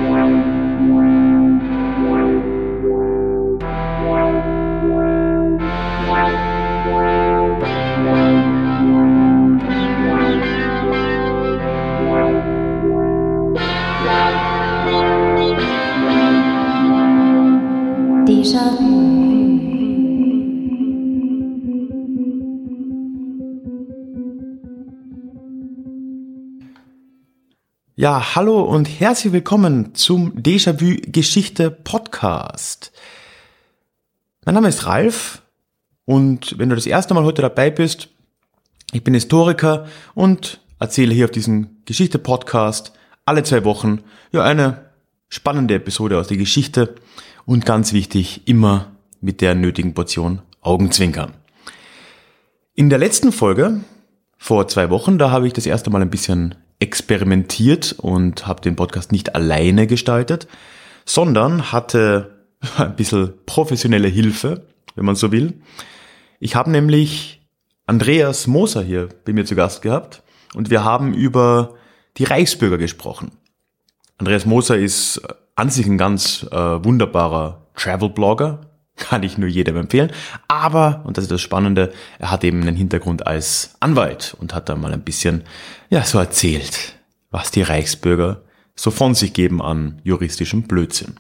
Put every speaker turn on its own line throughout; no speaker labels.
Ja, hallo und herzlich willkommen zum Déjà-vu Geschichte Podcast. Mein Name ist Ralf und wenn du das erste Mal heute dabei bist, ich bin Historiker und erzähle hier auf diesem Geschichte Podcast alle 2 Wochen eine spannende Episode aus der Geschichte und ganz wichtig, immer mit der nötigen Portion Augenzwinkern. In der letzten Folge, vor 2 Wochen, da habe ich das erste Mal ein bisschen experimentiert und habe den Podcast nicht alleine gestaltet, sondern hatte ein bisschen professionelle Hilfe, wenn man so will. Ich habe nämlich Andreas Moser hier bei mir zu Gast gehabt und wir haben über die Reichsbürger gesprochen. Andreas Moser ist an sich ein ganz wunderbarer Travel-Blogger, kann ich nur jedem empfehlen, aber, und das ist das Spannende, er hat eben einen Hintergrund als Anwalt und hat da mal ein bisschen, so erzählt, was die Reichsbürger so von sich geben an juristischem Blödsinn.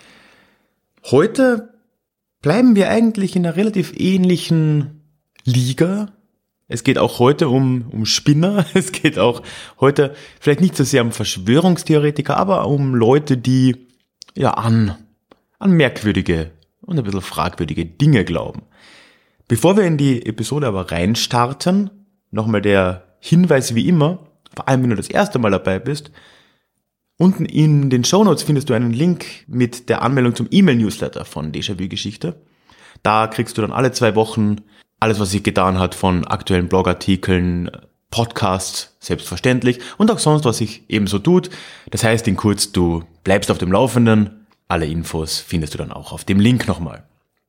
Heute bleiben wir eigentlich in einer relativ ähnlichen Liga. Es geht auch heute um Spinner, es geht auch heute vielleicht nicht so sehr um Verschwörungstheoretiker, aber um Leute, die an merkwürdige und ein bisschen fragwürdige Dinge glauben. Bevor wir in die Episode aber reinstarten, nochmal der Hinweis wie immer, vor allem wenn du das erste Mal dabei bist, unten in den Shownotes findest du einen Link mit der Anmeldung zum E-Mail-Newsletter von Déjà-vu Geschichte. Da kriegst du dann alle 2 Wochen alles, was sich getan hat, von aktuellen Blogartikeln, Podcasts, selbstverständlich, und auch sonst, was sich ebenso tut. Das heißt in kurz, du bleibst auf dem Laufenden. Alle Infos findest du dann auch auf dem Link nochmal.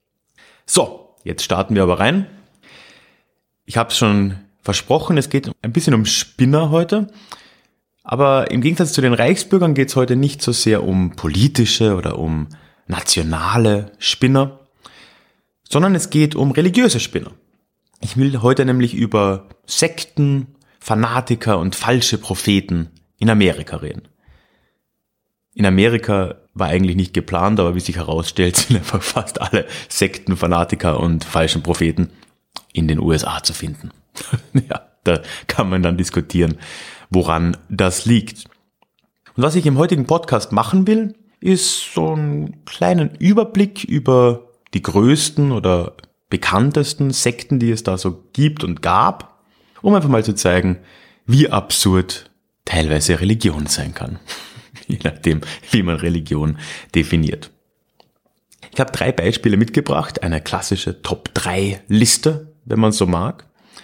So, jetzt starten wir aber rein. Ich habe es schon versprochen, es geht ein bisschen um Spinner heute. Aber im Gegensatz zu den Reichsbürgern geht es heute nicht so sehr um politische oder um nationale Spinner, sondern es geht um religiöse Spinner. Ich will heute nämlich über Sekten, Fanatiker und falsche Propheten in Amerika reden. In Amerika war eigentlich nicht geplant, aber wie sich herausstellt, sind einfach fast alle Sekten, Fanatiker und falschen Propheten in den USA zu finden. Da kann man dann diskutieren, woran das liegt. Und was ich im heutigen Podcast machen will, ist so einen kleinen Überblick über die größten oder bekanntesten Sekten, die es da so gibt und gab, um einfach mal zu zeigen, wie absurd teilweise Religion sein kann. Je nachdem, wie man Religion definiert. Ich habe 3 Beispiele mitgebracht, eine klassische Top-3-Liste, wenn man so mag.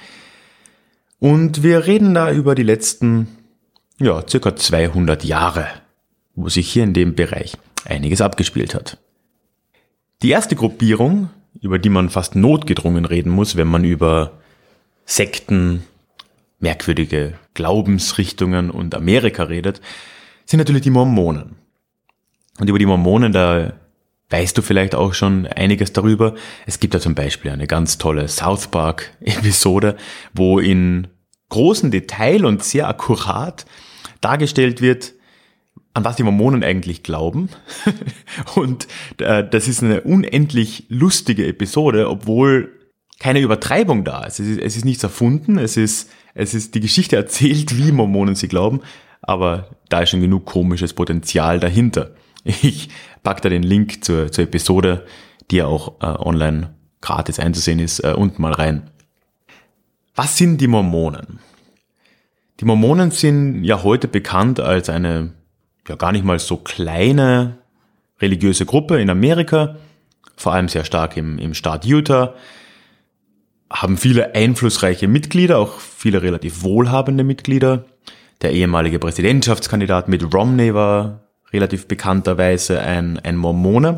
Und wir reden da über die letzten, circa 200 Jahre, wo sich hier in dem Bereich einiges abgespielt hat. Die erste Gruppierung, über die man fast notgedrungen reden muss, wenn man über Sekten, merkwürdige Glaubensrichtungen und Amerika redet, sind natürlich die Mormonen. Und über die Mormonen, da weißt du vielleicht auch schon einiges darüber. Es gibt da zum Beispiel eine ganz tolle South Park-Episode, wo in großem Detail und sehr akkurat dargestellt wird, an was die Mormonen eigentlich glauben. Und das ist eine unendlich lustige Episode, obwohl keine Übertreibung da ist. Es ist nichts erfunden, es ist die Geschichte erzählt, wie Mormonen sie glauben, aber da ist schon genug komisches Potenzial dahinter. Ich packe da den Link zur Episode, die ja auch online gratis einzusehen ist, unten mal rein. Was sind die Mormonen? Die Mormonen sind ja heute bekannt als eine gar nicht mal so kleine religiöse Gruppe in Amerika, vor allem sehr stark im Staat Utah, haben viele einflussreiche Mitglieder, auch viele relativ wohlhabende Mitglieder. Der ehemalige Präsidentschaftskandidat Mitt Romney war relativ bekannterweise ein Mormone.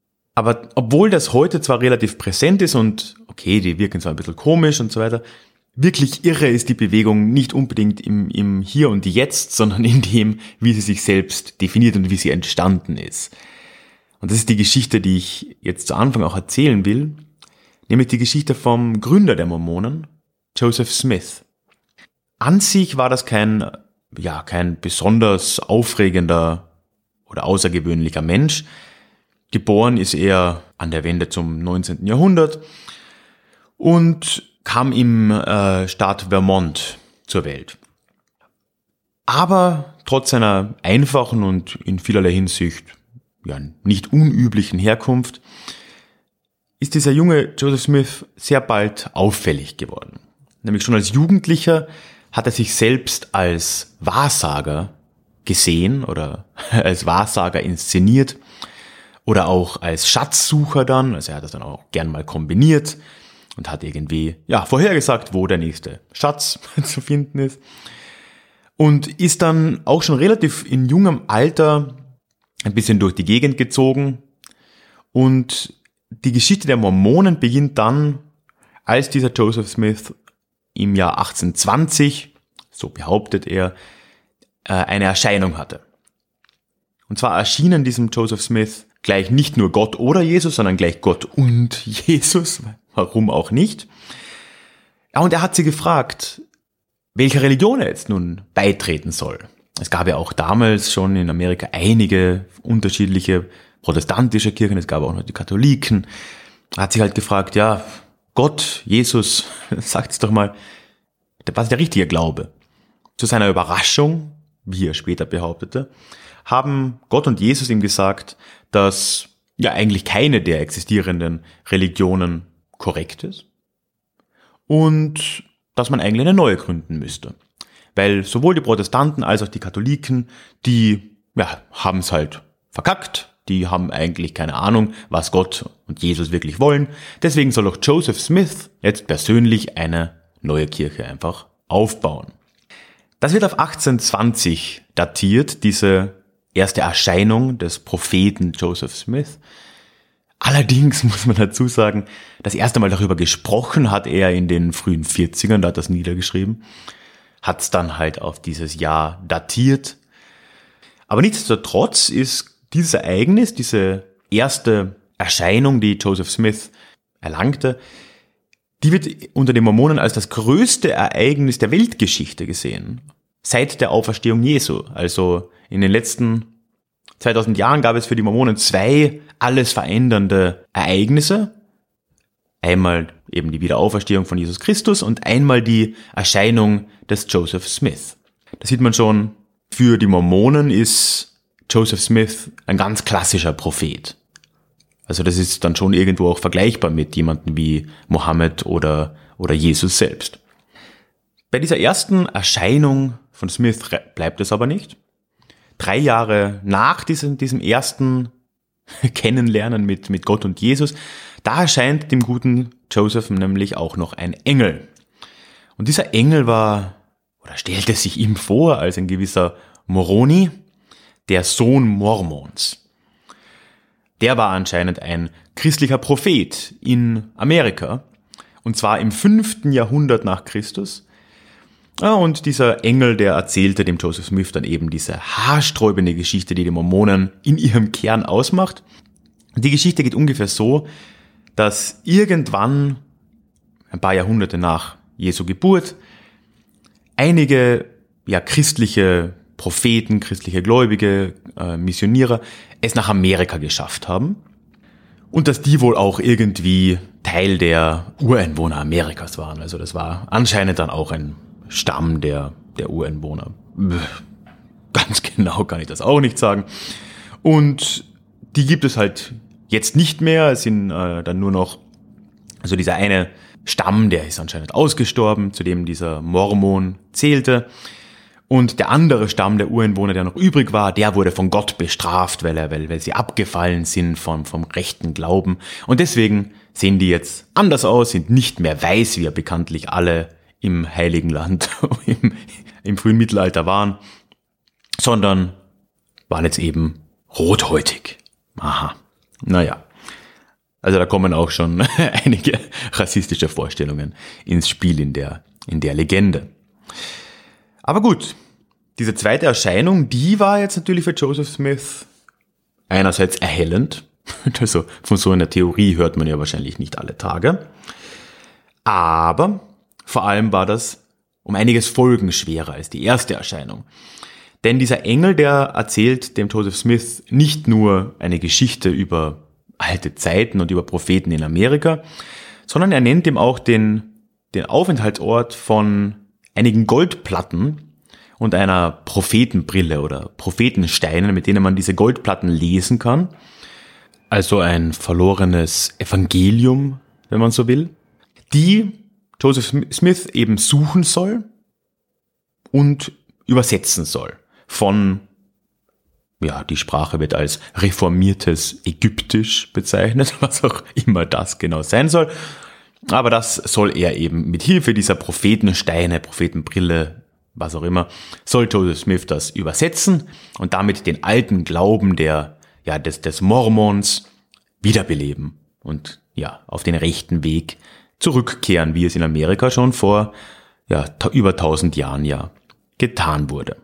Aber obwohl das heute zwar relativ präsent ist und okay, die wirken zwar ein bisschen komisch und so weiter, wirklich irre ist die Bewegung nicht unbedingt im Hier und Jetzt, sondern in dem, wie sie sich selbst definiert und wie sie entstanden ist. Und das ist die Geschichte, die ich jetzt zu Anfang auch erzählen will, nämlich die Geschichte vom Gründer der Mormonen, Joseph Smith. An sich war das kein besonders aufregender oder außergewöhnlicher Mensch. Geboren ist er an der Wende zum 19. Jahrhundert und kam im Staat Vermont zur Welt. Aber trotz seiner einfachen und in vielerlei Hinsicht nicht unüblichen Herkunft ist dieser junge Joseph Smith sehr bald auffällig geworden. Nämlich schon als Jugendlicher hat er sich selbst als Wahrsager gesehen oder als Wahrsager inszeniert oder auch als Schatzsucher dann, also er hat das dann auch gern mal kombiniert und hat irgendwie vorhergesagt, wo der nächste Schatz zu finden ist und ist dann auch schon relativ in jungem Alter ein bisschen durch die Gegend gezogen und die Geschichte der Mormonen beginnt dann, als dieser Joseph Smith im Jahr 1820, so behauptet er, eine Erscheinung hatte. Und zwar erschienen diesem Joseph Smith gleich nicht nur Gott oder Jesus, sondern gleich Gott und Jesus, warum auch nicht. Ja, und er hat sie gefragt, welcher Religion er jetzt nun beitreten soll. Es gab ja auch damals schon in Amerika einige unterschiedliche protestantische Kirchen, es gab auch noch die Katholiken. Er hat sich halt gefragt, Gott, Jesus, sagt es doch mal, was ist der richtige Glaube? Zu seiner Überraschung, wie er später behauptete, haben Gott und Jesus ihm gesagt, dass eigentlich keine der existierenden Religionen korrekt ist und dass man eigentlich eine neue gründen müsste. Weil sowohl die Protestanten als auch die Katholiken, die haben es halt verkackt, die haben eigentlich keine Ahnung, was Gott und Jesus wirklich wollen. Deswegen soll auch Joseph Smith jetzt persönlich eine neue Kirche einfach aufbauen. Das wird auf 1820 datiert, diese erste Erscheinung des Propheten Joseph Smith. Allerdings muss man dazu sagen, das erste Mal darüber gesprochen hat er in den frühen 40ern, da hat das niedergeschrieben, hat es dann halt auf dieses Jahr datiert. Aber nichtsdestotrotz ist dieses Ereignis, diese erste Erscheinung, die Joseph Smith erlangte, die wird unter den Mormonen als das größte Ereignis der Weltgeschichte gesehen. Seit der Auferstehung Jesu. Also in den letzten 2000 Jahren gab es für die Mormonen zwei alles verändernde Ereignisse. Einmal eben die Wiederauferstehung von Jesus Christus und einmal die Erscheinung des Joseph Smith. Da sieht man schon, für die Mormonen ist Joseph Smith ein ganz klassischer Prophet. Also das ist dann schon irgendwo auch vergleichbar mit jemandem wie Mohammed oder Jesus selbst. Bei dieser ersten Erscheinung von Smith bleibt es aber nicht. 3 Jahre nach diesem ersten Kennenlernen mit Gott und Jesus, da erscheint dem guten Joseph nämlich auch noch ein Engel. Und dieser Engel stellte sich ihm vor als ein gewisser Moroni, der Sohn Mormons. Der war anscheinend ein christlicher Prophet in Amerika, und zwar im 5. Jahrhundert nach Christus. Und dieser Engel, der erzählte dem Joseph Smith dann eben diese haarsträubende Geschichte, die die Mormonen in ihrem Kern ausmacht. Die Geschichte geht ungefähr so, dass irgendwann, ein paar Jahrhunderte nach Jesu Geburt, einige christliche Propheten, christliche Gläubige, Missionierer es nach Amerika geschafft haben und dass die wohl auch irgendwie Teil der Ureinwohner Amerikas waren. Also das war anscheinend dann auch ein Stamm der Ureinwohner. Ganz genau kann ich das auch nicht sagen. Und die gibt es halt jetzt nicht mehr. Es sind dann nur noch, also dieser eine Stamm, der ist anscheinend ausgestorben, zu dem dieser Mormon zählte. Und der andere Stamm der Ureinwohner, der noch übrig war, der wurde von Gott bestraft, weil sie abgefallen sind vom rechten Glauben. Und deswegen sehen die jetzt anders aus, sind nicht mehr weiß, wie ja bekanntlich alle im Heiligen Land im frühen Mittelalter waren, sondern waren jetzt eben rothäutig. Aha, naja. Also da kommen auch schon einige rassistische Vorstellungen ins Spiel in der in der Legende. Aber gut, diese zweite Erscheinung, die war jetzt natürlich für Joseph Smith einerseits erhellend. Also von so einer Theorie hört man ja wahrscheinlich nicht alle Tage. Aber vor allem war das um einiges folgenschwerer als die erste Erscheinung. Denn dieser Engel, der erzählt dem Joseph Smith nicht nur eine Geschichte über alte Zeiten und über Propheten in Amerika, sondern er nennt ihm auch den Aufenthaltsort von einigen Goldplatten und einer Prophetenbrille oder Prophetensteinen, mit denen man diese Goldplatten lesen kann. Also ein verlorenes Evangelium, wenn man so will, die Joseph Smith eben suchen soll und übersetzen soll. Von, ja, die Sprache wird als reformiertes Ägyptisch bezeichnet, was auch immer das genau sein soll. Aber das soll er eben mit Hilfe dieser Prophetensteine, Prophetenbrille, was auch immer, soll Joseph Smith das übersetzen und damit den alten Glauben des Mormons wiederbeleben und ja, auf den rechten Weg zurückkehren, wie es in Amerika schon vor über 1000 Jahren ja getan wurde.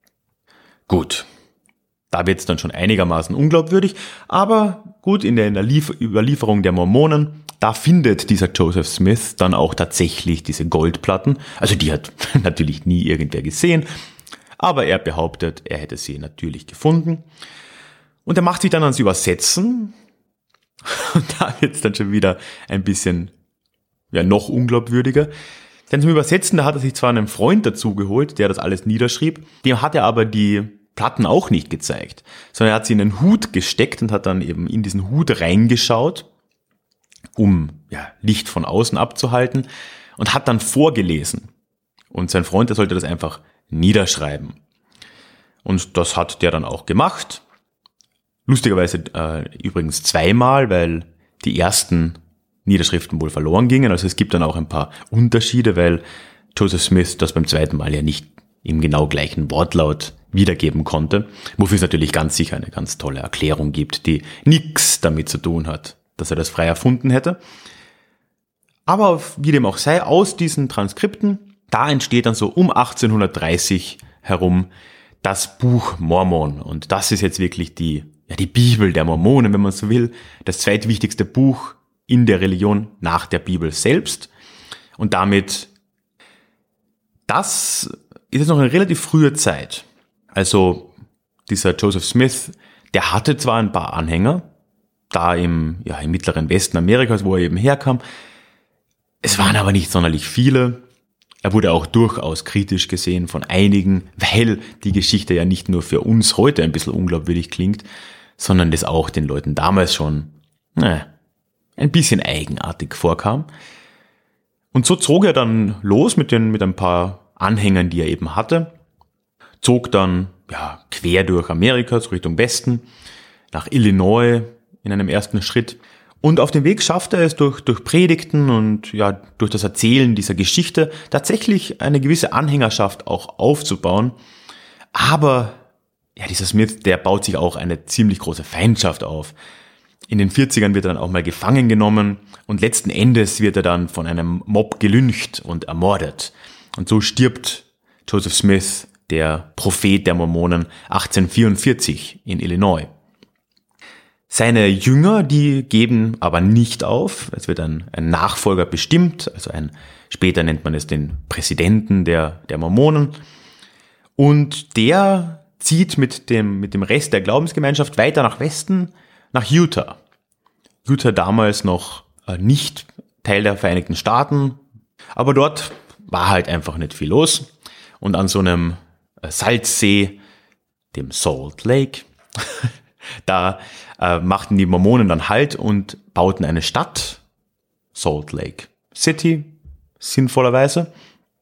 Gut, da wird es dann schon einigermaßen unglaubwürdig, aber gut, in der Überlieferung der Mormonen, da findet dieser Joseph Smith dann auch tatsächlich diese Goldplatten. Also die hat natürlich nie irgendwer gesehen, aber er behauptet, er hätte sie natürlich gefunden. Und er macht sich dann ans Übersetzen. Und da wird es dann schon wieder ein bisschen noch unglaubwürdiger. Denn zum Übersetzen, da hat er sich zwar einen Freund dazu geholt, der das alles niederschrieb, dem hat er aber die Platten auch nicht gezeigt, sondern er hat sie in einen Hut gesteckt und hat dann eben in diesen Hut reingeschaut, um Licht von außen abzuhalten, und hat dann vorgelesen. Und sein Freund, der sollte das einfach niederschreiben. Und das hat der dann auch gemacht. Lustigerweise übrigens zweimal, weil die ersten Niederschriften wohl verloren gingen. Also es gibt dann auch ein paar Unterschiede, weil Joseph Smith das beim zweiten Mal ja nicht im genau gleichen Wortlaut wiedergeben konnte, wofür es natürlich ganz sicher eine ganz tolle Erklärung gibt, die nichts damit zu tun hat, dass er das frei erfunden hätte. Aber wie dem auch sei, aus diesen Transkripten, da entsteht dann so um 1830 herum das Buch Mormon. Und das ist jetzt wirklich die Bibel der Mormonen, wenn man so will, das zweitwichtigste Buch in der Religion nach der Bibel selbst. Und damit, das ist jetzt noch eine relativ frühe Zeit. Also dieser Joseph Smith, der hatte zwar ein paar Anhänger, da im mittleren Westen Amerikas, wo er eben herkam. Es waren aber nicht sonderlich viele. Er wurde auch durchaus kritisch gesehen von einigen, weil die Geschichte ja nicht nur für uns heute ein bisschen unglaubwürdig klingt, sondern das auch den Leuten damals schon ein bisschen eigenartig vorkam. Und so zog er dann los mit ein paar Anhängern, die er eben hatte, zog dann quer durch Amerika, so Richtung Westen, nach Illinois in einem ersten Schritt. Und auf dem Weg schaffte er es durch Predigten und durch das Erzählen dieser Geschichte tatsächlich eine gewisse Anhängerschaft auch aufzubauen. Aber dieser Smith, der baut sich auch eine ziemlich große Feindschaft auf. In den 40ern wird er dann auch mal gefangen genommen und letzten Endes wird er dann von einem Mob gelyncht und ermordet. Und so stirbt Joseph Smith, der Prophet der Mormonen, 1844 in Illinois. Seine Jünger, die geben aber nicht auf. Es wird ein Nachfolger bestimmt, also später nennt man es den Präsidenten der Mormonen. Und der zieht mit dem Rest der Glaubensgemeinschaft weiter nach Westen, nach Utah. Utah damals noch nicht Teil der Vereinigten Staaten, aber dort war halt einfach nicht viel los. Und an so einem Salzsee, dem Salt Lake, da machten die Mormonen dann Halt und bauten eine Stadt, Salt Lake City, sinnvollerweise.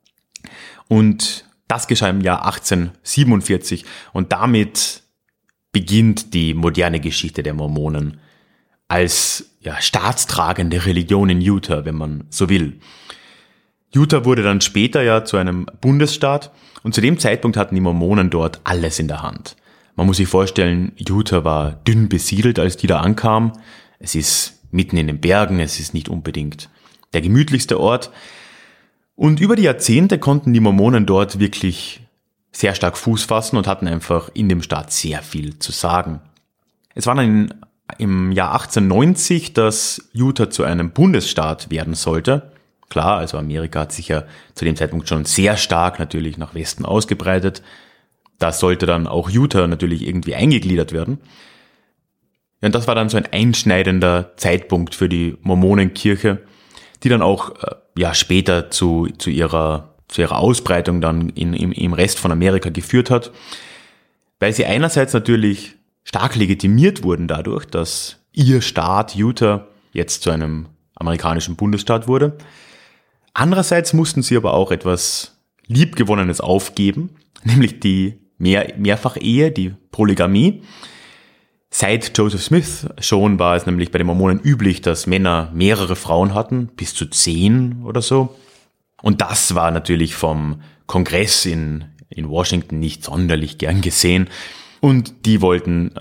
Und das geschah im Jahr 1847 und damit beginnt die moderne Geschichte der Mormonen als staatstragende Religion in Utah, wenn man so will. Utah wurde dann später zu einem Bundesstaat und zu dem Zeitpunkt hatten die Mormonen dort alles in der Hand. Man muss sich vorstellen, Utah war dünn besiedelt, als die da ankamen. Es ist mitten in den Bergen, es ist nicht unbedingt der gemütlichste Ort. Und über die Jahrzehnte konnten die Mormonen dort wirklich sehr stark Fuß fassen und hatten einfach in dem Staat sehr viel zu sagen. Es war dann im Jahr 1890, dass Utah zu einem Bundesstaat werden sollte. Klar, also Amerika hat sich ja zu dem Zeitpunkt schon sehr stark natürlich nach Westen ausgebreitet. Da sollte dann auch Utah natürlich irgendwie eingegliedert werden. Ja, und das war dann so ein einschneidender Zeitpunkt für die Mormonenkirche, die dann auch später zu ihrer Ausbreitung dann im Rest von Amerika geführt hat, weil sie einerseits natürlich stark legitimiert wurden dadurch, dass ihr Staat Utah jetzt zu einem amerikanischen Bundesstaat wurde. Andererseits mussten sie aber auch etwas Liebgewonnenes aufgeben, nämlich die Mehrfachehe, die Polygamie. Seit Joseph Smith schon war es nämlich bei den Mormonen üblich, dass Männer mehrere Frauen hatten, bis zu 10 oder so. Und das war natürlich vom Kongress in Washington nicht sonderlich gern gesehen. Und die wollten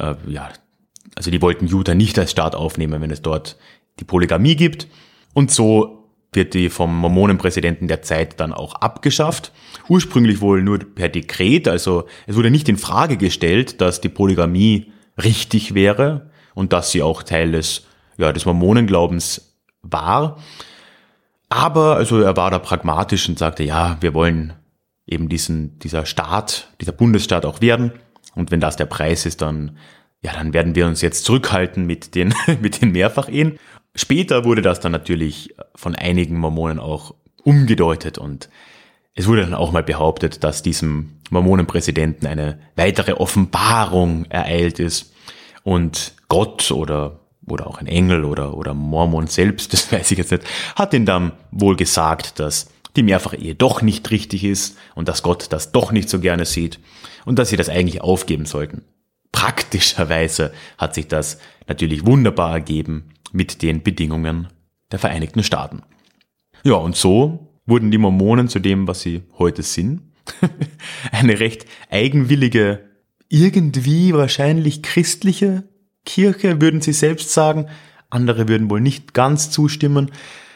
Utah nicht als Staat aufnehmen, wenn es dort die Polygamie gibt. Und so wird die vom Mormonenpräsidenten der Zeit dann auch abgeschafft. Ursprünglich wohl nur per Dekret, also es wurde nicht in Frage gestellt, dass die Polygamie richtig wäre und dass sie auch Teil des Mormonenglaubens war. Aber also er war da pragmatisch und sagte, ja, wir wollen eben dieser Bundesstaat auch werden. Und wenn das der Preis ist, dann werden wir uns jetzt zurückhalten mit den Mehrfachehen. Später wurde das dann natürlich von einigen Mormonen auch umgedeutet und es wurde dann auch mal behauptet, dass diesem Mormonenpräsidenten eine weitere Offenbarung ereilt ist und Gott oder auch ein Engel oder Mormon selbst, das weiß ich jetzt nicht, hat ihnen dann wohl gesagt, dass die Mehrfachehe doch nicht richtig ist und dass Gott das doch nicht so gerne sieht und dass sie das eigentlich aufgeben sollten. Praktischerweise hat sich das natürlich wunderbar ergeben mit den Bedingungen der Vereinigten Staaten. Ja, und so wurden die Mormonen zu dem, was sie heute sind. Eine recht eigenwillige, irgendwie wahrscheinlich christliche Kirche, würden sie selbst sagen. Andere würden wohl nicht ganz zustimmen.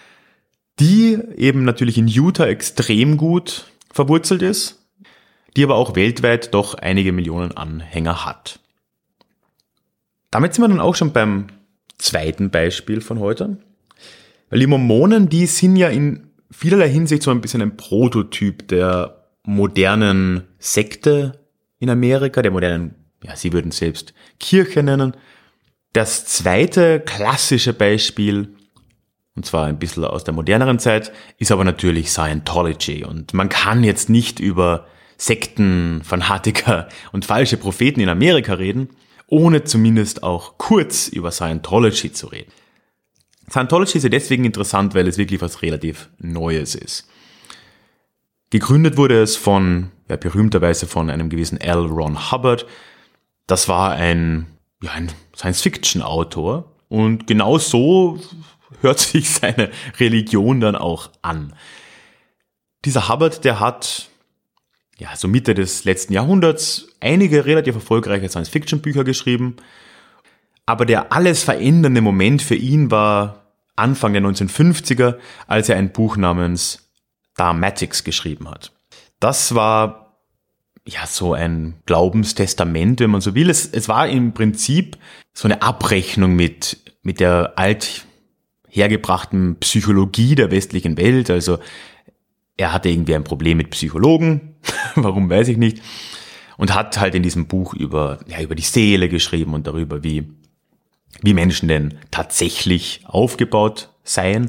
Die eben natürlich in Utah extrem gut verwurzelt ist, die aber auch weltweit doch einige Millionen Anhänger hat. Damit sind wir dann auch schon beim zweiten Beispiel von heute. Weil die Mormonen, die sind ja in vielerlei Hinsicht so ein bisschen ein Prototyp der modernen Sekte in Amerika, der modernen, sie würden es selbst Kirche nennen. Das zweite klassische Beispiel, und zwar ein bisschen aus der moderneren Zeit, ist aber natürlich Scientology. Und man kann jetzt nicht über Sekten, Fanatiker und falsche Propheten in Amerika reden, ohne zumindest auch kurz über Scientology zu reden. Scientology ist ja deswegen interessant, weil es wirklich was relativ Neues ist. Gegründet wurde es berühmterweise von einem gewissen L. Ron Hubbard. Das war ein Science-Fiction-Autor und genau so hört sich seine Religion dann auch an. Dieser Hubbard, der hat so Mitte des letzten Jahrhunderts einige relativ erfolgreiche Science-Fiction-Bücher geschrieben, aber der alles verändernde Moment für ihn war Anfang der 1950er, als er ein Buch namens Dharmatics geschrieben hat. Das war so ein Glaubenstestament, wenn man so will. Es war im Prinzip so eine Abrechnung mit der althergebrachten Psychologie der westlichen Welt. Also er hatte irgendwie ein Problem mit Psychologen, warum weiß ich nicht, und hat halt in diesem Buch über die Seele geschrieben und darüber, wie Menschen denn tatsächlich aufgebaut seien.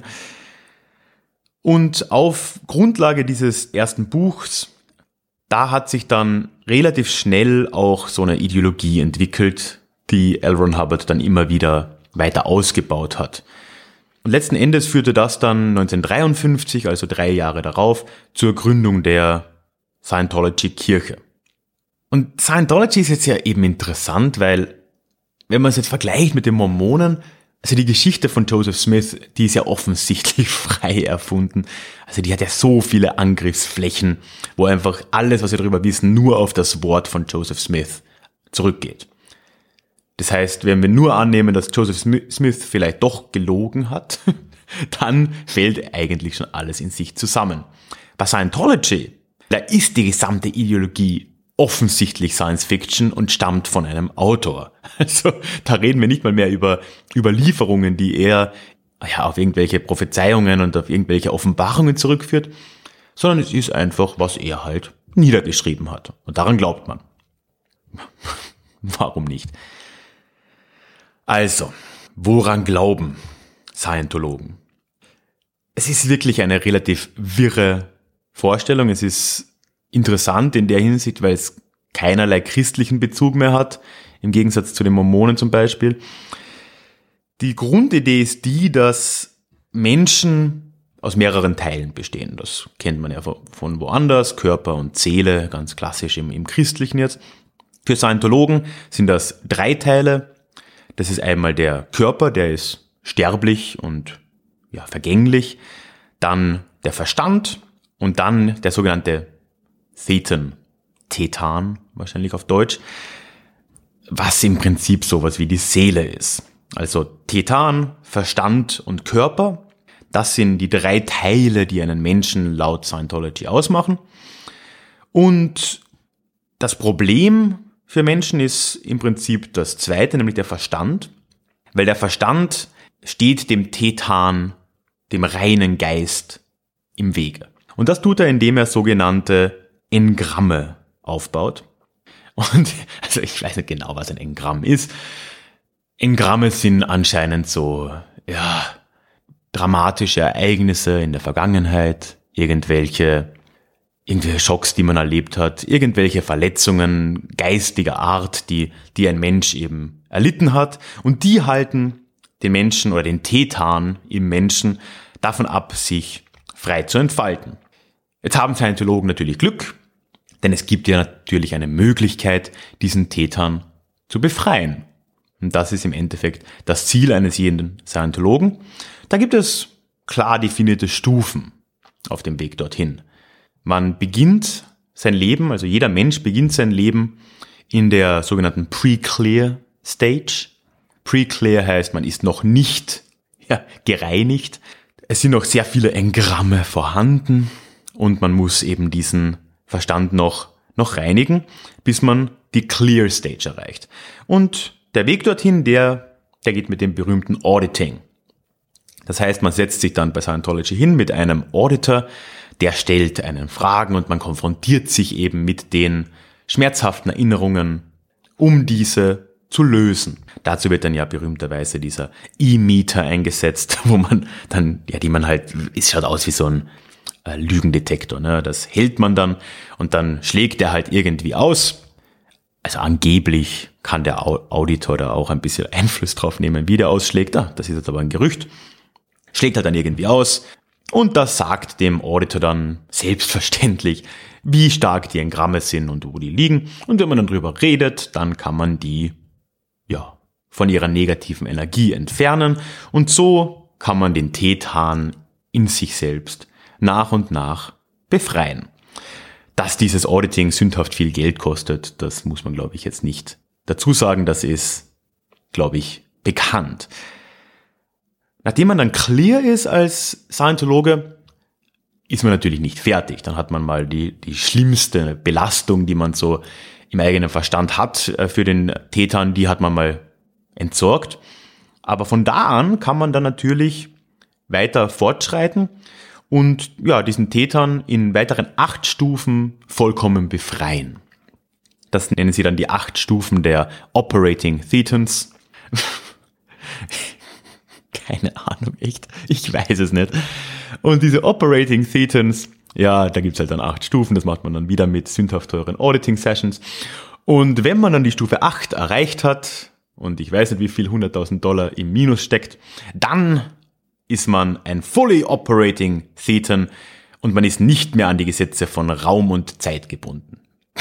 Und auf Grundlage dieses ersten Buchs, da hat sich dann relativ schnell auch so eine Ideologie entwickelt, die L. Ron Hubbard dann immer wieder weiter ausgebaut hat. Und letzten Endes führte das dann 1953, also 3 Jahre darauf, zur Gründung der Scientology-Kirche. Und Scientology ist jetzt ja eben interessant, weil, wenn man es jetzt vergleicht mit den Mormonen, also die Geschichte von Joseph Smith, die ist ja offensichtlich frei erfunden. Also die hat ja so viele Angriffsflächen, wo einfach alles, was wir darüber wissen, nur auf das Wort von Joseph Smith zurückgeht. Das heißt, wenn wir nur annehmen, dass Joseph Smith vielleicht doch gelogen hat, dann fällt eigentlich schon alles in sich zusammen. Bei Scientology, da ist die gesamte Ideologie offensichtlich Science Fiction und stammt von einem Autor. Also da reden wir nicht mal mehr über Überlieferungen, die er auf irgendwelche Prophezeiungen und auf irgendwelche Offenbarungen zurückführt, sondern es ist einfach, was er halt niedergeschrieben hat. Und daran glaubt man. Warum nicht? Also, woran glauben Scientologen? Es ist wirklich eine relativ wirre Vorstellung. Es ist interessant in der Hinsicht, weil es keinerlei christlichen Bezug mehr hat, im Gegensatz zu den Mormonen zum Beispiel. Die Grundidee ist die, dass Menschen aus mehreren Teilen bestehen. Das kennt man ja von woanders, Körper und Seele, ganz klassisch im Christlichen jetzt. Für Scientologen sind das 3 Teile. Das ist einmal der Körper, der ist sterblich und vergänglich. Dann der Verstand und dann der sogenannte Thetan wahrscheinlich auf Deutsch, was im Prinzip sowas wie die Seele ist. Also Thetan, Verstand und Körper, das sind die 3 Teile, die einen Menschen laut Scientology ausmachen. Und das Problem für Menschen ist im Prinzip das zweite, nämlich der Verstand, weil der Verstand steht dem Thetan, dem reinen Geist, im Wege. Und das tut er, indem er sogenannte Engramme aufbaut. Und also ich weiß nicht genau, was ein Engramm ist. Engramme sind anscheinend so, dramatische Ereignisse in der Vergangenheit, irgendwelche Schocks, die man erlebt hat, irgendwelche Verletzungen geistiger Art, die ein Mensch eben erlitten hat. Und die halten den Menschen oder den Thetan im Menschen davon ab, sich frei zu entfalten. Jetzt haben Scientologen natürlich Glück, denn es gibt ja natürlich eine Möglichkeit, diesen Thetan zu befreien. Und das ist im Endeffekt das Ziel eines jeden Scientologen. Da gibt es klar definierte Stufen auf dem Weg dorthin. Man beginnt sein Leben, also jeder Mensch beginnt sein Leben in der sogenannten Pre-Clear Stage. Pre-Clear heißt, man ist noch nicht gereinigt. Es sind noch sehr viele Engramme vorhanden und man muss eben diesen Verstand noch reinigen, bis man die Clear Stage erreicht. Und der Weg dorthin, der geht mit dem berühmten Auditing. Das heißt, man setzt sich dann bei Scientology hin mit einem Auditor, der stellt einen Fragen und man konfrontiert sich eben mit den schmerzhaften Erinnerungen, um diese zu lösen. Dazu wird dann ja berühmterweise dieser E-Meter eingesetzt, wo man dann, es schaut aus wie so ein Lügendetektor, ne? Das hält man dann und dann schlägt er halt irgendwie aus. Also angeblich kann der Auditor da auch ein bisschen Einfluss drauf nehmen, wie der ausschlägt. Das ist jetzt aber ein Gerücht. Schlägt halt dann irgendwie aus und das sagt dem Auditor dann selbstverständlich, wie stark die Engramme sind und wo die liegen. Und wenn man dann drüber redet, dann kann man die von ihrer negativen Energie entfernen und so kann man den Thetan in sich selbst nach und nach befreien. Dass dieses Auditing sündhaft viel Geld kostet, das muss man, glaube ich, jetzt nicht dazu sagen. Das ist, glaube ich, bekannt. Nachdem man dann clear ist als Scientologe, ist man natürlich nicht fertig. Dann hat man mal die schlimmste Belastung, die man so im eigenen Verstand hat für den Thetan, die hat man mal entsorgt. Aber von da an kann man dann natürlich weiter fortschreiten und diesen Thetan in weiteren 8 Stufen vollkommen befreien. Das nennen sie dann die 8 Stufen der Operating Thetans. Keine Ahnung, echt. Ich weiß es nicht. Und diese Operating Thetans, da gibt's halt dann 8 Stufen. Das macht man dann wieder mit sündhaft teuren Auditing Sessions. Und wenn man dann die Stufe 8 erreicht hat, und ich weiß nicht, wie viel $100.000 im Minus steckt, dann ist man ein fully operating Thetan und man ist nicht mehr an die Gesetze von Raum und Zeit gebunden.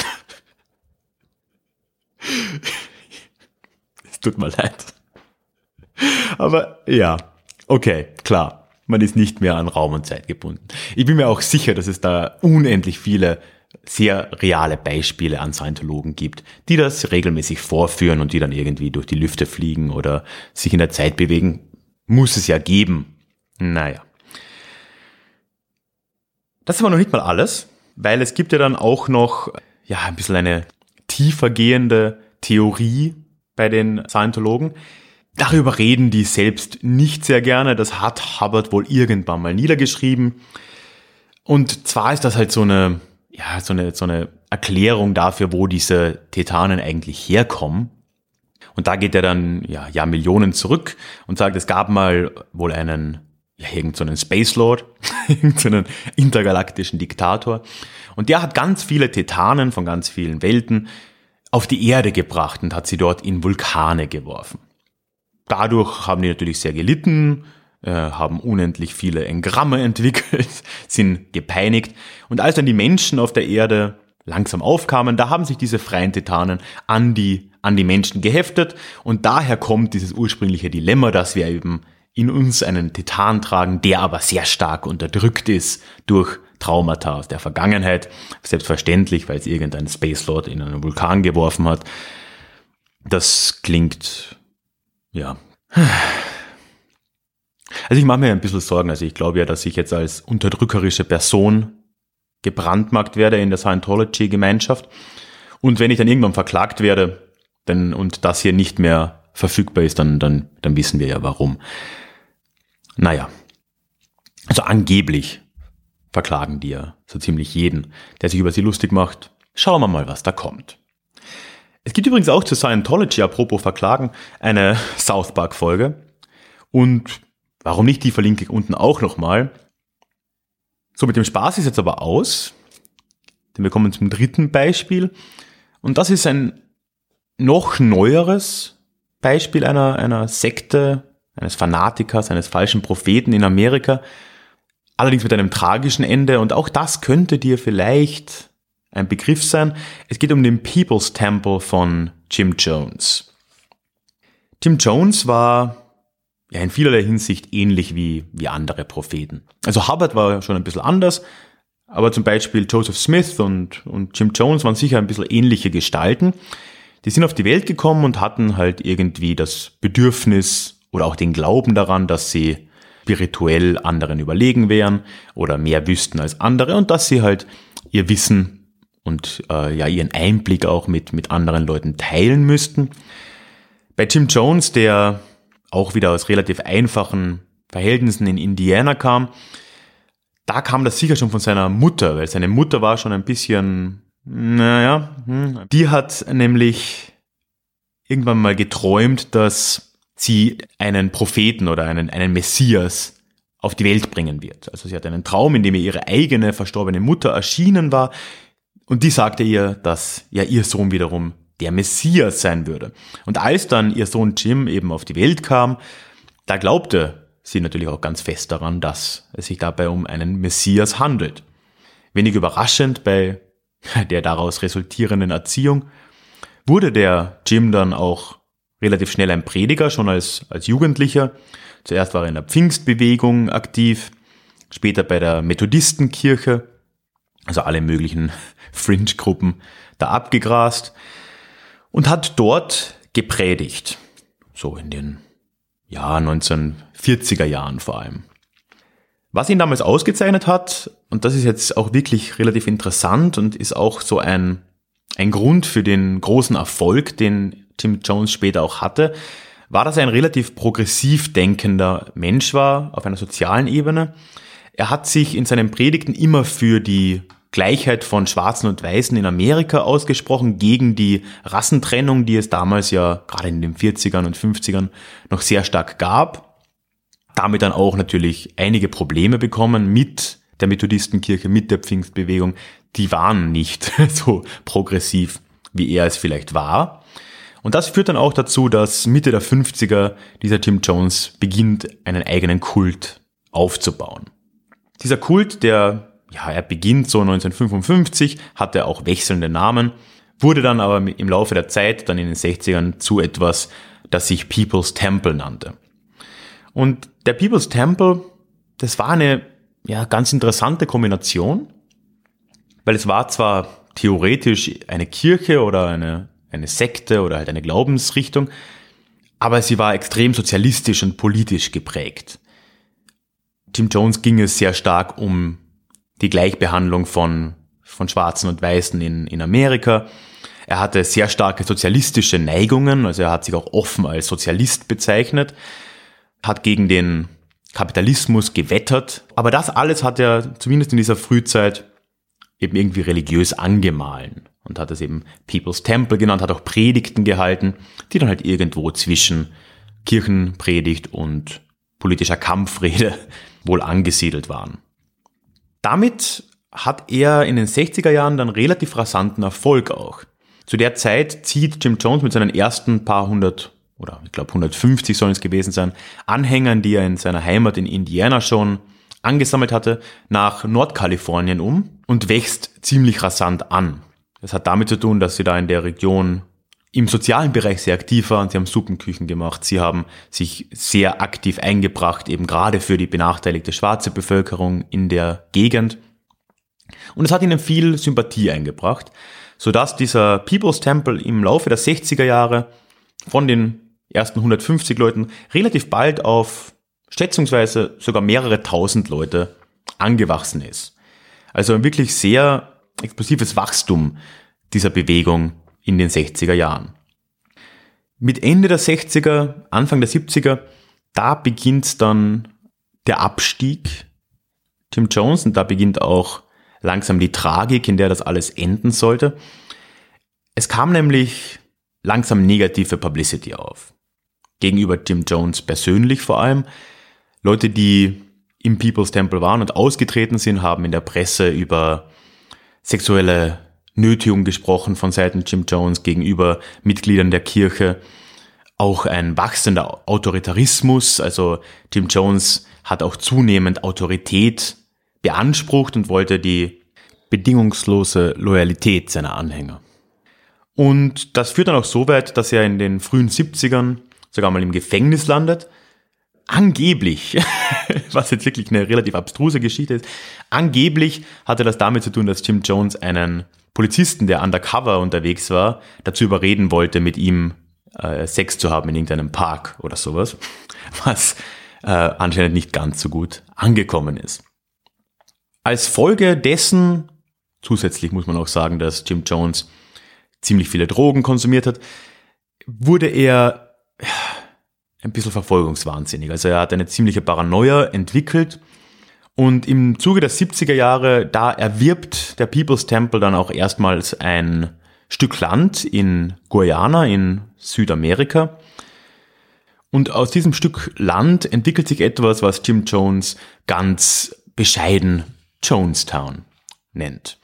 Es tut mir leid. Aber okay, klar, man ist nicht mehr an Raum und Zeit gebunden. Ich bin mir auch sicher, dass es da unendlich viele sehr reale Beispiele an Scientologen gibt, die das regelmäßig vorführen und die dann irgendwie durch die Lüfte fliegen oder sich in der Zeit bewegen. Muss es ja geben. Naja. Das ist aber noch nicht mal alles, weil es gibt ja dann auch noch ein bisschen eine tiefer gehende Theorie bei den Scientologen. Darüber reden die selbst nicht sehr gerne. Das hat Hubbard wohl irgendwann mal niedergeschrieben. Und zwar ist das halt so eine Erklärung dafür, wo diese Tetanen eigentlich herkommen. Und da geht er dann Millionen zurück und sagt, es gab mal wohl irgend so einen Space Lord, irgend so einen intergalaktischen Diktator. Und der hat ganz viele Tetanen von ganz vielen Welten auf die Erde gebracht und hat sie dort in Vulkane geworfen. Dadurch haben die natürlich sehr gelitten, haben unendlich viele Engramme entwickelt, sind gepeinigt. Und als dann die Menschen auf der Erde langsam aufkamen, da haben sich diese freien Tetanen an die Menschen geheftet. Und daher kommt dieses ursprüngliche Dilemma, dass wir eben in uns einen Titan tragen, der aber sehr stark unterdrückt ist durch Traumata aus der Vergangenheit. Selbstverständlich, weil es irgendein Space Lord in einen Vulkan geworfen hat. Das klingt, Also ich mache mir ein bisschen Sorgen. Also ich glaube ja, dass ich jetzt als unterdrückerische Person gebrandmarkt werde in der Scientology-Gemeinschaft. Und wenn ich dann irgendwann verklagt werde und das hier nicht mehr verfügbar ist, dann wissen wir ja warum. Naja, also angeblich verklagen die ja so ziemlich jeden, der sich über sie lustig macht. Schauen wir mal, was da kommt. Es gibt übrigens auch zu Scientology, apropos Verklagen, eine South Park-Folge. Und warum nicht, die verlinke ich unten auch nochmal. So, mit dem Spaß ist jetzt aber aus. Denn wir kommen zum dritten Beispiel. Und das ist ein noch neueres Beispiel einer Sekte, eines Fanatikers, eines falschen Propheten in Amerika. Allerdings mit einem tragischen Ende. Und auch das könnte dir vielleicht ein Begriff sein. Es geht um den People's Temple von Jim Jones. Jim Jones war in vielerlei Hinsicht ähnlich wie andere Propheten. Also Hubbard war schon ein bisschen anders, aber zum Beispiel Joseph Smith und Jim Jones waren sicher ein bisschen ähnliche Gestalten. Die sind auf die Welt gekommen und hatten halt irgendwie das Bedürfnis oder auch den Glauben daran, dass sie spirituell anderen überlegen wären oder mehr wüssten als andere und dass sie halt ihr Wissen und ihren Einblick auch mit anderen Leuten teilen müssten. Bei Jim Jones, der auch wieder aus relativ einfachen Verhältnissen in Indiana kam, da kam das sicher schon von seiner Mutter, weil seine Mutter war schon ein bisschen, die hat nämlich irgendwann mal geträumt, dass sie einen Propheten oder einen Messias auf die Welt bringen wird. Also sie hatte einen Traum, in dem ihr ihre eigene verstorbene Mutter erschienen war und die sagte ihr, dass ihr Sohn wiederum der Messias sein würde. Und als dann ihr Sohn Jim eben auf die Welt kam, da glaubte sie natürlich auch ganz fest daran, dass es sich dabei um einen Messias handelt. Wenig überraschend bei der daraus resultierenden Erziehung wurde der Jim dann auch relativ schnell ein Prediger, schon als Jugendlicher. Zuerst war er in der Pfingstbewegung aktiv, später bei der Methodistenkirche, also alle möglichen Fringe-Gruppen da abgegrast und hat dort gepredigt, so in den 1940er Jahren vor allem. Was ihn damals ausgezeichnet hat, und das ist jetzt auch wirklich relativ interessant und ist auch so ein Grund für den großen Erfolg, den Jim Jones später auch hatte, war, dass er ein relativ progressiv denkender Mensch war auf einer sozialen Ebene. Er hat sich in seinen Predigten immer für die Gleichheit von Schwarzen und Weißen in Amerika ausgesprochen, gegen die Rassentrennung, die es damals ja gerade in den 40ern und 50ern noch sehr stark gab. Damit dann auch natürlich einige Probleme bekommen mit der Methodistenkirche, mit der Pfingstbewegung. Die waren nicht so progressiv, wie er es vielleicht war. Und das führt dann auch dazu, dass Mitte der 50er dieser Jim Jones beginnt, einen eigenen Kult aufzubauen. Dieser Kult, er beginnt so 1955, hatte auch wechselnde Namen, wurde dann aber im Laufe der Zeit, dann in den 60ern, zu etwas, das sich People's Temple nannte. Und der People's Temple, das war eine ganz interessante Kombination, weil es war zwar theoretisch eine Kirche oder eine Sekte oder halt eine Glaubensrichtung, aber sie war extrem sozialistisch und politisch geprägt. Jim Jones ging es sehr stark um die Gleichbehandlung von Schwarzen und Weißen in Amerika. Er hatte sehr starke sozialistische Neigungen, also er hat sich auch offen als Sozialist bezeichnet, hat gegen den Kapitalismus gewettert, aber das alles hat er zumindest in dieser Frühzeit eben irgendwie religiös angemahlen und hat es eben People's Temple genannt, hat auch Predigten gehalten, die dann halt irgendwo zwischen Kirchenpredigt und politischer Kampfrede wohl angesiedelt waren. Damit hat er in den 60er Jahren dann relativ rasanten Erfolg auch. Zu der Zeit zieht Jim Jones mit seinen ersten paar hundert, oder ich glaube 150 sollen es gewesen sein, Anhängern, die er in seiner Heimat in Indiana schon angesammelt hatte, nach Nordkalifornien um und wächst ziemlich rasant an. Das hat damit zu tun, dass sie da in der Region im sozialen Bereich sehr aktiv waren. Sie haben Suppenküchen gemacht, sie haben sich sehr aktiv eingebracht, eben gerade für die benachteiligte schwarze Bevölkerung in der Gegend. Und es hat ihnen viel Sympathie eingebracht, sodass dieser People's Temple im Laufe der 60er Jahre von den ersten 150 Leuten relativ bald auf schätzungsweise sogar mehrere tausend Leute angewachsen ist. Also ein wirklich sehr explosives Wachstum dieser Bewegung in den 60er Jahren. Mit Ende der 60er, Anfang der 70er, da beginnt dann der Abstieg Jim Jones und da beginnt auch langsam die Tragik, in der das alles enden sollte. Es kam nämlich langsam negative Publicity auf. Gegenüber Jim Jones persönlich vor allem. Leute, die im People's Temple waren und ausgetreten sind, haben in der Presse über sexuelle Nötigung gesprochen von Seiten Jim Jones gegenüber Mitgliedern der Kirche. Auch ein wachsender Autoritarismus, also Jim Jones hat auch zunehmend Autorität beansprucht und wollte die bedingungslose Loyalität seiner Anhänger. Und das führt dann auch so weit, dass er in den frühen 70ern sogar mal im Gefängnis landet. Angeblich, was jetzt wirklich eine relativ abstruse Geschichte ist, angeblich hatte das damit zu tun, dass Jim Jones einen Polizisten, der undercover unterwegs war, dazu überreden wollte, mit ihm Sex zu haben in irgendeinem Park oder sowas, was anscheinend nicht ganz so gut angekommen ist. Als Folge dessen, zusätzlich muss man auch sagen, dass Jim Jones ziemlich viele Drogen konsumiert hat, wurde er ein bisschen verfolgungswahnsinnig. Also er hat eine ziemliche Paranoia entwickelt und im Zuge der 70er Jahre, da erwirbt der People's Temple dann auch erstmals ein Stück Land in Guyana in Südamerika. Und aus diesem Stück Land entwickelt sich etwas, was Jim Jones ganz bescheiden Jonestown nennt.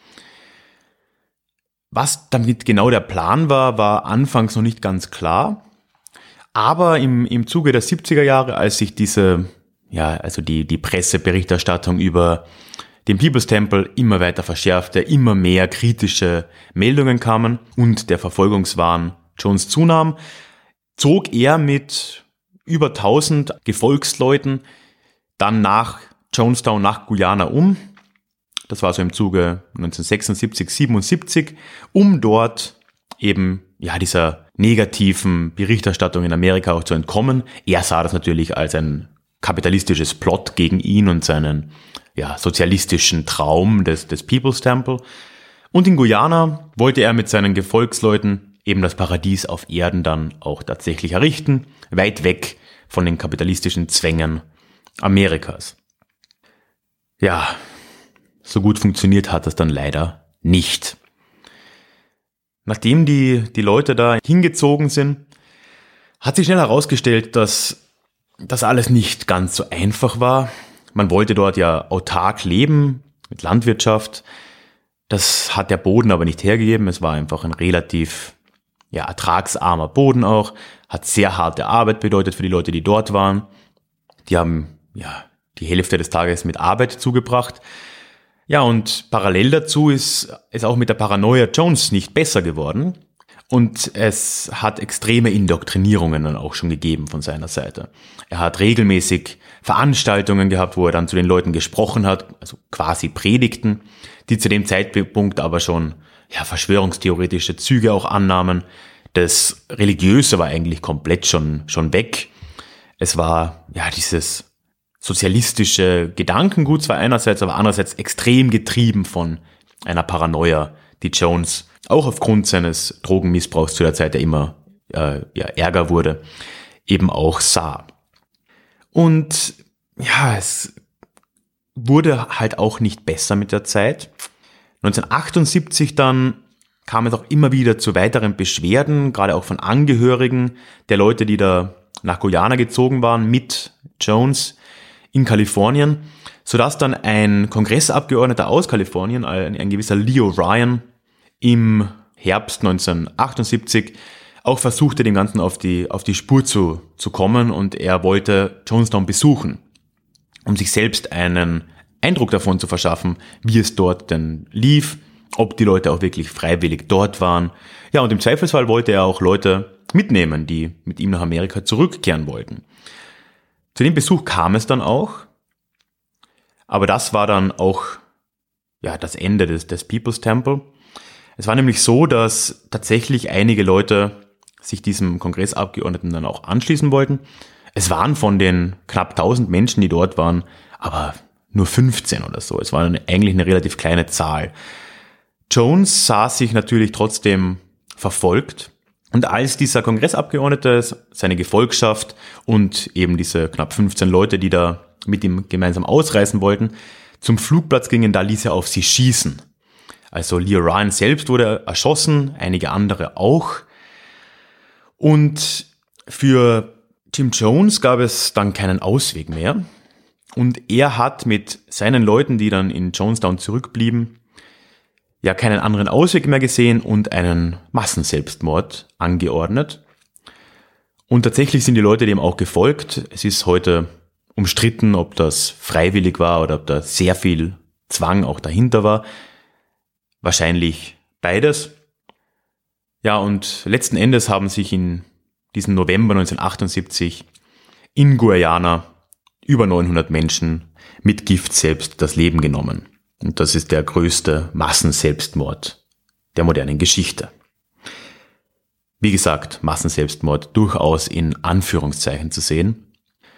Was damit genau der Plan war, war anfangs noch nicht ganz klar. Aber im Zuge der 70er Jahre, als sich die Presseberichterstattung über den People's Temple immer weiter verschärfte, immer mehr kritische Meldungen kamen und der Verfolgungswahn Jones zunahm, zog er mit über 1000 Gefolgsleuten dann nach Jonestown, nach Guyana um. Das war so im Zuge 1976, 77, um dort eben dieser negativen Berichterstattung in Amerika auch zu entkommen. Er sah das natürlich als ein kapitalistisches Plot gegen ihn und seinen sozialistischen Traum des People's Temple. Und in Guyana wollte er mit seinen Gefolgsleuten eben das Paradies auf Erden dann auch tatsächlich errichten, weit weg von den kapitalistischen Zwängen Amerikas. Ja, so gut funktioniert hat das dann leider nicht. Nachdem die Leute da hingezogen sind, hat sich schnell herausgestellt, dass das alles nicht ganz so einfach war. Man wollte dort ja autark leben, mit Landwirtschaft. Das hat der Boden aber nicht hergegeben. Es war einfach ein relativ ertragsarmer Boden auch. Hat sehr harte Arbeit bedeutet für die Leute, die dort waren. Die haben die Hälfte des Tages mit Arbeit zugebracht. Ja, und parallel dazu ist auch mit der Paranoia Jones nicht besser geworden. Und es hat extreme Indoktrinierungen dann auch schon gegeben von seiner Seite. Er hat regelmäßig Veranstaltungen gehabt, wo er dann zu den Leuten gesprochen hat, also quasi Predigten, die zu dem Zeitpunkt aber schon verschwörungstheoretische Züge auch annahmen. Das Religiöse war eigentlich komplett schon weg. Es war dieses sozialistische Gedankengut zwar einerseits, aber andererseits extrem getrieben von einer Paranoia, die Jones auch aufgrund seines Drogenmissbrauchs zu der Zeit, der immer ärger wurde, eben auch sah. Und ja, es wurde halt auch nicht besser mit der Zeit. 1978 dann kam es auch immer wieder zu weiteren Beschwerden, gerade auch von Angehörigen der Leute, die da nach Guyana gezogen waren mit Jones in Kalifornien, sodass dann ein Kongressabgeordneter aus Kalifornien, ein gewisser Leo Ryan, im Herbst 1978 auch versuchte, dem Ganzen auf die Spur zu kommen, und er wollte Jonestown besuchen, um sich selbst einen Eindruck davon zu verschaffen, wie es dort denn lief, ob die Leute auch wirklich freiwillig dort waren. Ja, und im Zweifelsfall wollte er auch Leute mitnehmen, die mit ihm nach Amerika zurückkehren wollten. Zu dem Besuch kam es dann auch, aber das war dann auch das Ende des People's Temple. Es war nämlich so, dass tatsächlich einige Leute sich diesem Kongressabgeordneten dann auch anschließen wollten. Es waren von den knapp 1000 Menschen, die dort waren, aber nur 15 oder so. Es war eigentlich eine relativ kleine Zahl. Jones sah sich natürlich trotzdem verfolgt, und als dieser Kongressabgeordnete, seine Gefolgschaft und eben diese knapp 15 Leute, die da mit ihm gemeinsam ausreisen wollten, zum Flugplatz gingen, da ließ er auf sie schießen. Also Leo Ryan selbst wurde erschossen, einige andere auch. Und für Jim Jones gab es dann keinen Ausweg mehr. Und er hat mit seinen Leuten, die dann in Jonestown zurückblieben, keinen anderen Ausweg mehr gesehen und einen Massenselbstmord angeordnet. Und tatsächlich sind die Leute dem auch gefolgt. Es ist heute umstritten, ob das freiwillig war oder ob da sehr viel Zwang auch dahinter war. Wahrscheinlich beides. Ja, und letzten Endes haben sich in diesem November 1978 in Guyana über 900 Menschen mit Gift selbst das Leben genommen. Und das ist der größte Massenselbstmord der modernen Geschichte. Wie gesagt, Massenselbstmord durchaus in Anführungszeichen zu sehen.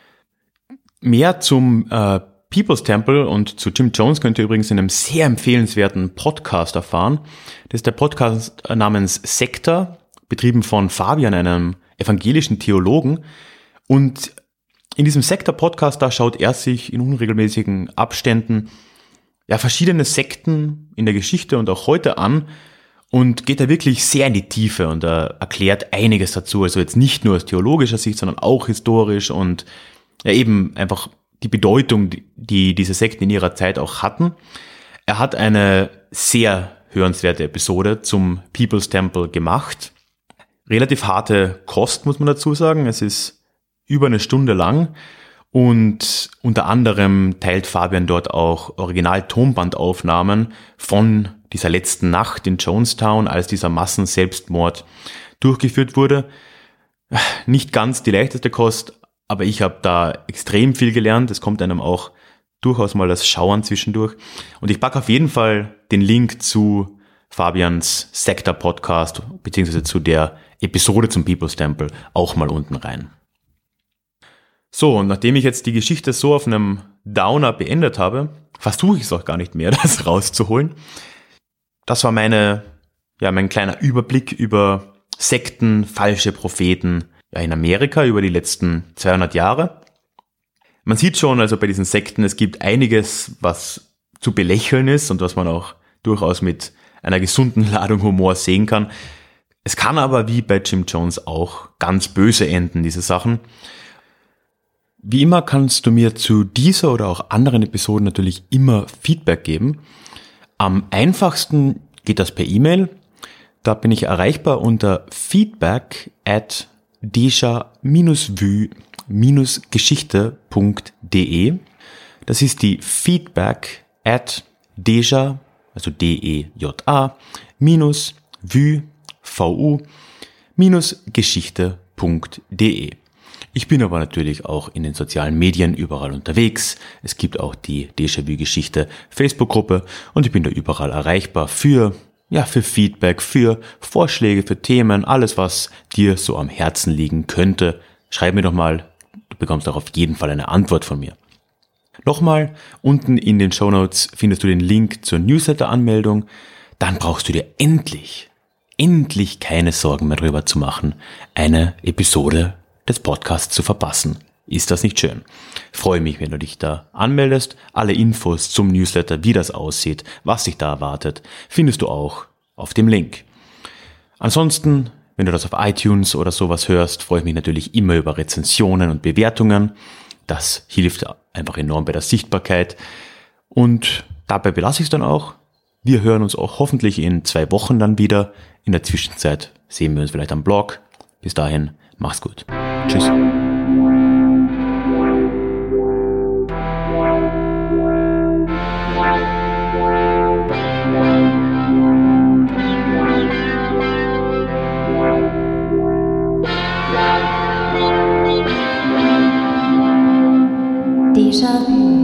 Mehr zum People's Temple und zu Jim Jones könnt ihr übrigens in einem sehr empfehlenswerten Podcast erfahren. Das ist der Podcast namens Sekta, betrieben von Fabian, einem evangelischen Theologen. Und in diesem Sekta-Podcast, da schaut er sich in unregelmäßigen Abständen verschiedene Sekten in der Geschichte und auch heute an und geht da wirklich sehr in die Tiefe und erklärt einiges dazu. Also jetzt nicht nur aus theologischer Sicht, sondern auch historisch und eben einfach die Bedeutung, die diese Sekten in ihrer Zeit auch hatten. Er hat eine sehr hörenswerte Episode zum People's Temple gemacht. Relativ harte Kost, muss man dazu sagen. Es ist über eine Stunde lang. Und unter anderem teilt Fabian dort auch Original-Tonbandaufnahmen von dieser letzten Nacht in Jonestown, als dieser Massenselbstmord durchgeführt wurde. Nicht ganz die leichteste Kost, aber ich habe da extrem viel gelernt. Es kommt einem auch durchaus mal das Schauern zwischendurch. Und ich packe auf jeden Fall den Link zu Fabians Sekta-Podcast beziehungsweise zu der Episode zum People's Temple auch mal unten rein. So, und nachdem ich jetzt die Geschichte so auf einem Downer beendet habe, versuche ich es auch gar nicht mehr, das rauszuholen. Das war mein kleiner Überblick über Sekten, falsche Propheten in Amerika über die letzten 200 Jahre. Man sieht schon, also bei diesen Sekten, es gibt einiges, was zu belächeln ist und was man auch durchaus mit einer gesunden Ladung Humor sehen kann. Es kann aber wie bei Jim Jones auch ganz böse enden, diese Sachen. Wie immer kannst du mir zu dieser oder auch anderen Episoden natürlich immer Feedback geben. Am einfachsten geht das per E-Mail. Da bin ich erreichbar unter feedback@deja-vu-geschichte.de. Das ist die feedback@deja, also deja-vu-geschichte.de. Ich bin aber natürlich auch in den sozialen Medien überall unterwegs. Es gibt auch die Déjà-vu-Geschichte Facebook-Gruppe und ich bin da überall erreichbar für Feedback, für Vorschläge, für Themen, alles, was dir so am Herzen liegen könnte. Schreib mir doch mal, du bekommst auch auf jeden Fall eine Antwort von mir. Nochmal, unten in den Shownotes findest du den Link zur Newsletter-Anmeldung. Dann brauchst du dir endlich keine Sorgen mehr darüber zu machen, eine Episode des Podcasts zu verpassen. Ist das nicht schön? Freue mich, wenn du dich da anmeldest. Alle Infos zum Newsletter, wie das aussieht, was dich da erwartet, findest du auch auf dem Link. Ansonsten, wenn du das auf iTunes oder sowas hörst, freue ich mich natürlich immer über Rezensionen und Bewertungen. Das hilft einfach enorm bei der Sichtbarkeit. Und dabei belasse ich es dann auch. Wir hören uns auch hoffentlich in 2 Wochen dann wieder. In der Zwischenzeit sehen wir uns vielleicht am Blog. Bis dahin, mach's gut. Tschüss.
Déjà vu.